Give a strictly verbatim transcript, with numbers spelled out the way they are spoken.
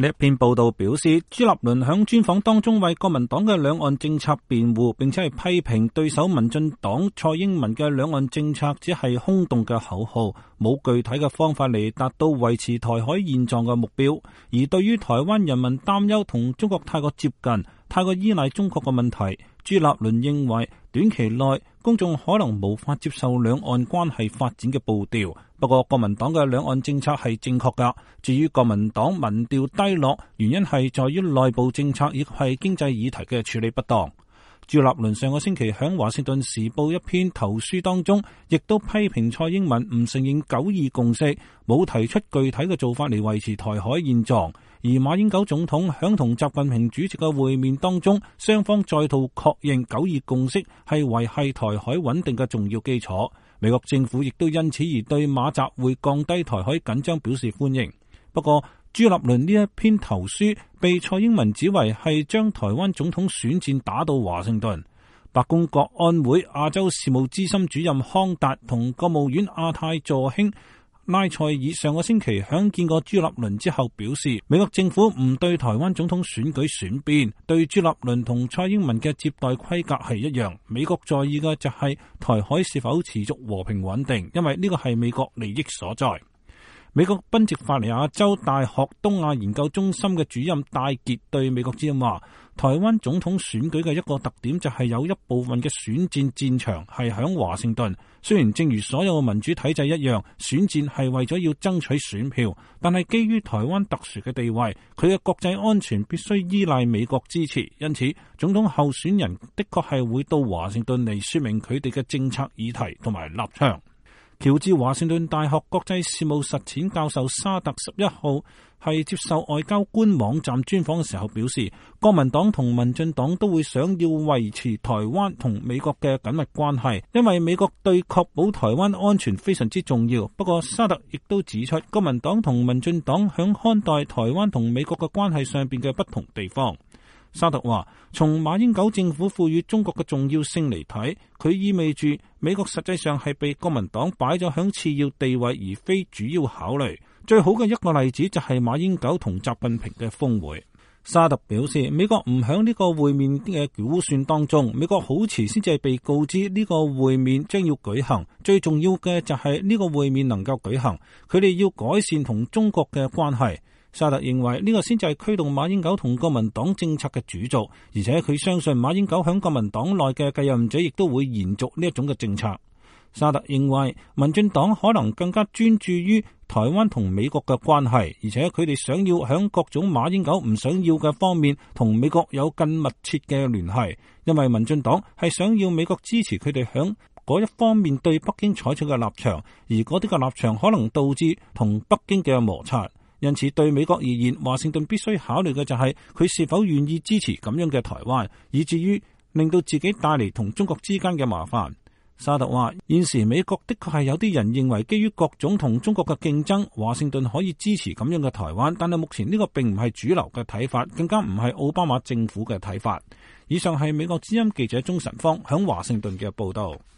呢一篇報道表示，朱立倫響專訪當中為國民黨嘅兩岸政策辯護，並且係批評對手民進黨蔡英文嘅兩岸政策只係空洞嘅口號，冇具體嘅方法嚟達到維持台海現狀嘅目標。而對於台灣人民擔憂同中國太過接近、太過依賴中國嘅問題，朱立倫認為短期內公眾可能無法接受兩岸關係發展嘅步調。不過國民黨嘅兩岸政策係正確㗎。至於國民黨民調低落，原因係在於內部政策亦係經濟議題嘅處理不當。朱立倫上個星期喺華盛頓時報一篇投書當中，亦都批評蔡英文唔承認九二共識，冇提出具體嘅做法嚟維持台海現狀。而馬英九總統響同習近平主席嘅會面當中，雙方再度確認九二共識係維繫台海穩定嘅重要基礎。美國政府亦都因此而對馬習會降低台海緊張表示歡迎。不過朱立倫呢一篇投書被蔡英文指為係將台灣總統選戰打到華盛頓。白宮國安會亞洲事務資深主任康達同國務院亞太助卿拉塞爾上個星期響見過朱立倫之後表示，美國政府唔對台灣總統選舉選邊，對朱立倫同蔡英文嘅接待規格係一樣。美國在意嘅就係台海是否持續和平穩定，因為呢個係美國利益所在。美國賓夕法尼亞州大學東亞研究中心嘅主任戴傑對美國之音話，台灣總統選舉嘅一個特點就係有一部分嘅選戰戰場係響華盛頓。雖然正如所有嘅民主體制一樣，選戰係為咗要爭取選票，但係基於台灣特殊嘅地位，佢嘅國際安全必須依賴美國支持。因此，總統候選人的確係會到華盛頓嚟說明佢哋嘅政策議題同埋立場。喬治華盛頓大學國際事務實踐教授沙特十一號係接受外交官網站專訪嘅時候表示，國民黨同民進黨都會想要維持台灣同美國嘅緊密關係，因為美國對確保台灣安全非常之重要。不過沙特亦都指出，國民黨同民進黨響看待台灣同美國嘅關係上邊嘅不同地方。沙特話，從馬英九政府賦予中國嘅重要性嚟睇，佢意味住美國實際上係被國民黨擺咗響次要地位，而非主要考慮。最好嘅一個例子就係馬英九同習近平嘅峰會。沙特表示，美國唔響呢個會面嘅估算當中，美國好遲先至係被告知呢個會面將要舉行。最重要嘅就係呢個會面能夠舉行，佢哋要改善同中國嘅關係。沙特認為呢個先至係驅動馬英九同國民黨政策嘅主軸，而且佢相信馬英九響國民黨內嘅繼任者亦都會延續呢一種嘅政策。沙特認為民進黨可能更加專注於台灣同美國嘅關係，而且佢哋想要響各種馬英九唔想要嘅方面同美國有更密切嘅聯繫，因為民進黨係想要美國支持佢哋響嗰一方面對北京採取嘅立場，而嗰啲嘅立場可能導致同北京嘅摩擦。因此對美國而言，華盛頓必須考慮嘅就係佢是否願意支持咁樣嘅台灣，以至於令到自己帶嚟同中國之間嘅麻煩。沙特話，現時美國的確係有啲人認為基於各種同中國嘅競爭，華盛頓可以支持咁樣嘅台灣，但係目前呢個並唔係主流嘅睇法，更加唔係奧巴馬政府嘅睇法。以上係美國之音記者鍾晨芳響華盛頓嘅報道。